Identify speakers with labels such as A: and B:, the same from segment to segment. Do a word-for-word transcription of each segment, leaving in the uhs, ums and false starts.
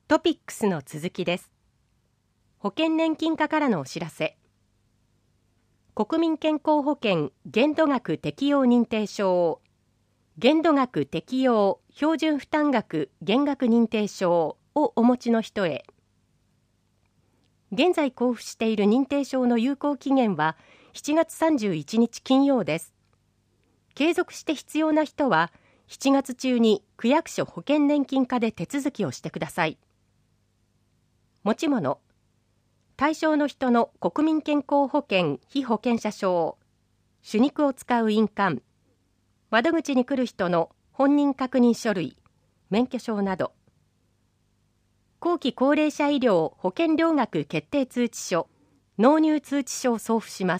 A: トピックスの続きです。保険年金課からのお知らせ。国民健康保険限度額適用認定証、限度額適用標準負担額減額認定証をお持ちの人へ。現在交付している認定証の有効期限はしちがつさんじゅういちにち金曜です。継続して必要な人はしちがつ中に区役所保険年金課で手続きをしてください。持ち物、対象の人の国民健康保険被保険者証、手肉を使う印鑑、窓口に来る人の本人確認書類、免許証など。後期高齢者医療保険料額決定通知書、納入通知書を送付します。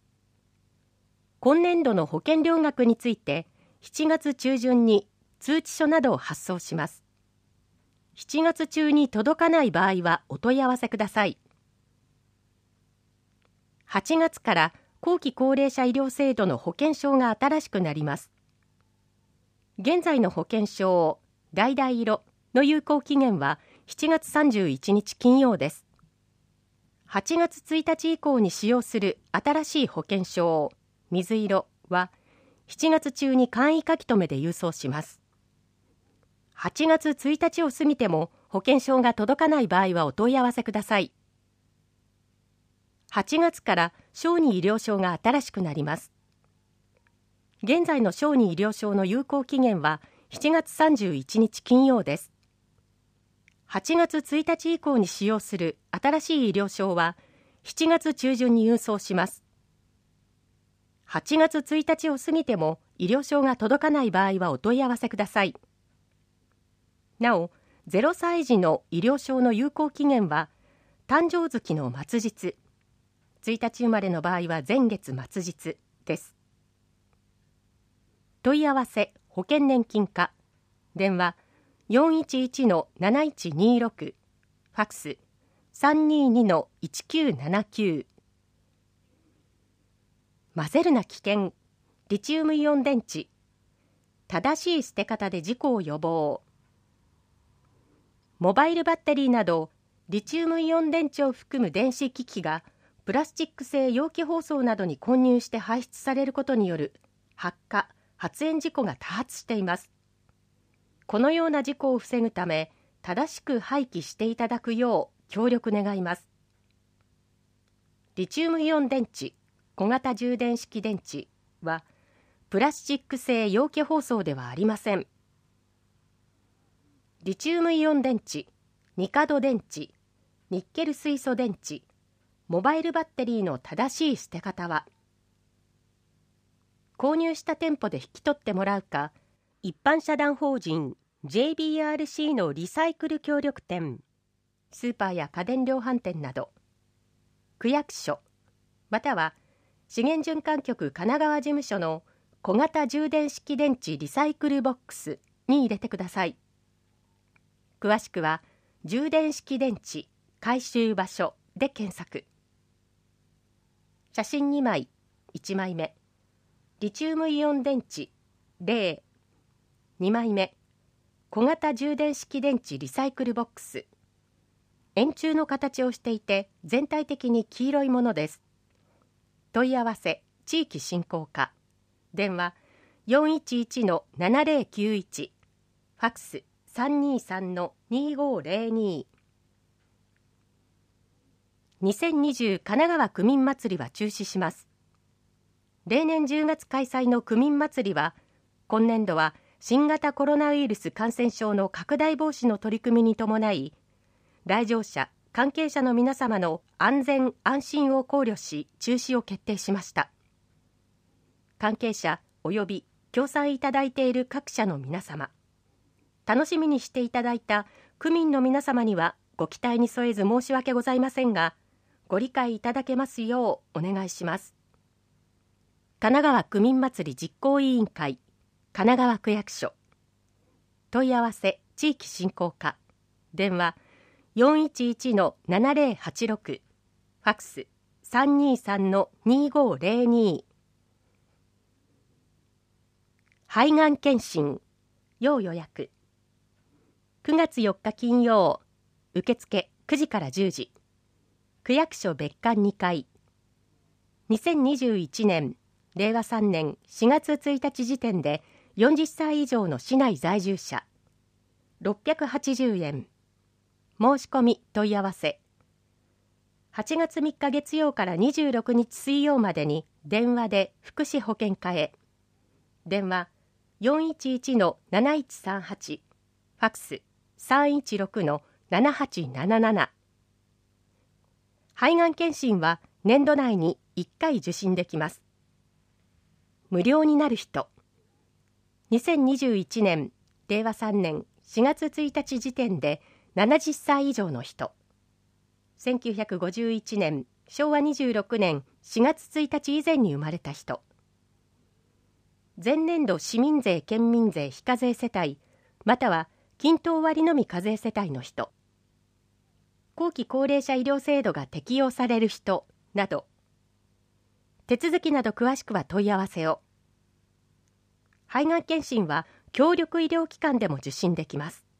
A: 今年度の保険料額についてしちがつ中旬に通知書などを発送します。しちがつ中に届かない場合はお問い合わせください。はちがつから後期高齢者医療制度の保険証が新しくなります。現在の保険証、橙色の有効期限はしちがつさんじゅういちにち金曜です。はちがつついたち以降に使用する新しい保険証、水色はしちがつ中に簡易書き留めで郵送します。はちがつついたちを過ぎても保険証が届かない場合はお問い合わせください。はちがつから小児医療証が新しくなります。現在の小児医療証の有効期限はしちがつさんじゅういちにち金曜です。はちがつついたち以降に使用する新しい医療証はしちがつ中旬に郵送します。はちがつついたちを過ぎても医療証が届かない場合はお問い合わせください。なお、ゼロさい児の医療証の有効期限は誕生月の末日、ついたち生まれの場合は前月末日です。問い合わせ保険年金課、電話 よんいちいちのなないちにろく、ファクス さんにーにのいちきゅうななきゅう。混ぜるな危険、リチウムイオン電池、正しい捨て方で事故を予防。モバイルバッテリーなどリチウムイオン電池を含む電子機器がプラスチック製容器包装などに混入して排出されることによる発火・発煙事故が多発しています。このような事故を防ぐため正しく廃棄していただくよう協力願います。リチウムイオン電池小型充電式電池はプラスチック製容器包装ではありません。リチウムイオン電池、ニカド電池、ニッケル水素電池、モバイルバッテリーの正しい捨て方は、購入した店舗で引き取ってもらうか、一般社団法人 ジェイビーアールシー のリサイクル協力店、スーパーや家電量販店など、区役所、または資源循環局神奈川事務所の小型充電式電池リサイクルボックスに入れてください。詳しくは充電式電池回収場所で検索。写真にまい、いちまいめ、リチウムイオン電池ゼロ、にまいめ、小型充電式電池リサイクルボックス。円柱の形をしていて全体的に黄色いものです。問い合わせ地域振興課、電話 よんいちいちのななぜろきゅういち、ファクス さんにーさんのにーごーぜろに。にせんにじゅう神奈川区民祭りは中止します。例年じゅうがつ開催の区民祭りは、今年度は新型コロナウイルス感染症の拡大防止の取り組みに伴い、来場者、関係者の皆様の安全・安心を考慮し、中止を決定しました。関係者及び協賛いただいている各社の皆様、楽しみにしていただいた区民の皆様にはご期待に添えず申し訳ございませんが、ご理解いただけますようお願いします。神奈川区民祭り実行委員会、神奈川区役所。問い合わせ地域振興課、電話 よんいちいちのななぜろはちろく、ファクス さんにーさんのにーごーぜろに。肺がん検診、要予約。くがつよっか金曜、 受付くじからじゅうじ、区役所別館にかい。にせんにじゅういちねんれいわさんねんしがつついたち時点でよんじゅっさい以上の市内在住者ろっぴゃくはちじゅうえん。申し込み問い合わせはちがつみっか月曜からにじゅうろくにち水曜までに電話で福祉保険課へ。電話 よんいちいちのなないちさんはち、ファックス さんいちろくのななはちなななな。肺がん検診は年度内にいっかい受診できます。無料になる人、にせんにじゅういちねんれいわさんねんしがつついたち時点でななじゅっさい以上の人、せんきゅうひゃくごじゅういちねんしょうわにじゅうろくねんしがつついたち以前に生まれた人、前年度市民税県民税非課税世帯または均等割のみ課税世帯の人、後期高齢者医療制度が適用される人など。手続きなど詳しくは問い合わせを。肺がん検診は協力医療機関でも受診できます。